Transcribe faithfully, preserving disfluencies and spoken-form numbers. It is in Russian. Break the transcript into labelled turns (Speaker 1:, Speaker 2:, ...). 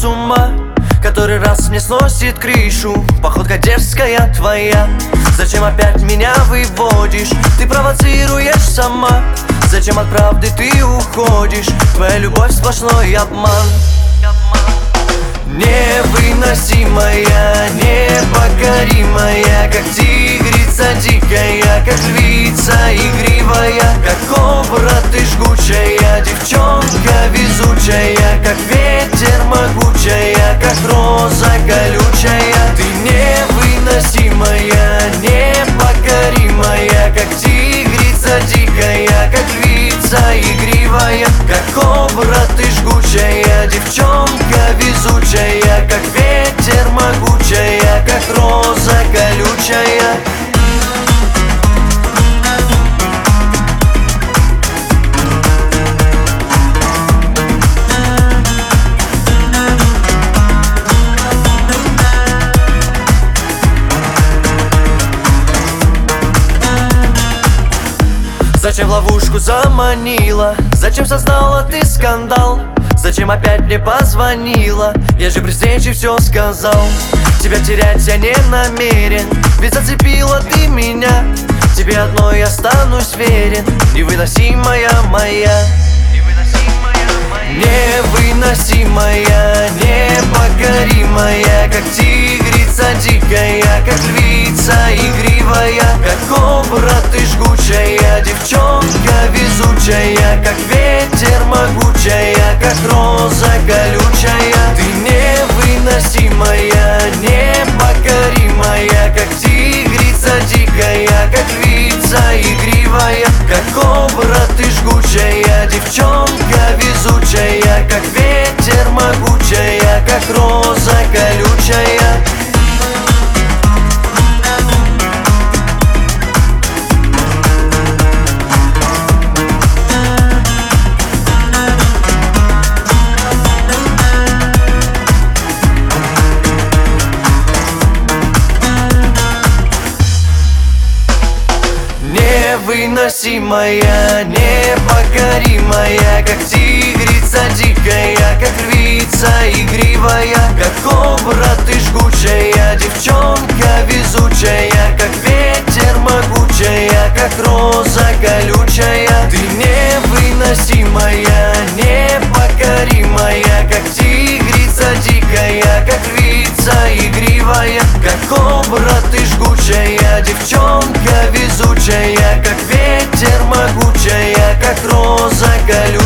Speaker 1: ума, который раз мне сносит крышу. Походка дерзкая твоя. Зачем опять меня выводишь? Ты провоцируешь сама. Зачем от правды ты уходишь? Твоя любовь сплошной обман. Невыносимая, непокоримая, как тигрица дикая, как львица игривая, как кобра ты жгучая, девчонка везучая, как ветер могучая, как роза колючая. Ты невыносимая, непокоримая, как тигрица дикая, как львица игривая, как кобра ты жгучая, девчонка везучая, как ветер могучая, как роза колючая. Зачем в ловушку заманила? Зачем создала ты скандал? Зачем опять мне позвонила? Я же при встрече все сказал. Тебя терять я не намерен, ведь зацепила ты меня. Тебе одной останусь верен, невыносимая моя. Невыносимая, непокоримая, как тигрица дикая, как львица игривая, как кобра ты жгучая, девчонка везучая, как ветер могучая, как роза колючая. Ты невыносимая, непокоримая, как тигрица дикая, как львица игривая, как кобра ты жгучая, девчонка везучая, как ветер могучая, как роза колючая. Невыносимая, непокоримая, как тигрица дикая, как львица игривая, как кобра ты жгучая, девчонка везучая, как ветер могучая, как роза колючая. Ты невыносимая, непокоримая, как тигрица дикая, как львица игривая, как кобра ты жгучая, девчонка везучая, как ветер могучая, как роза колючая.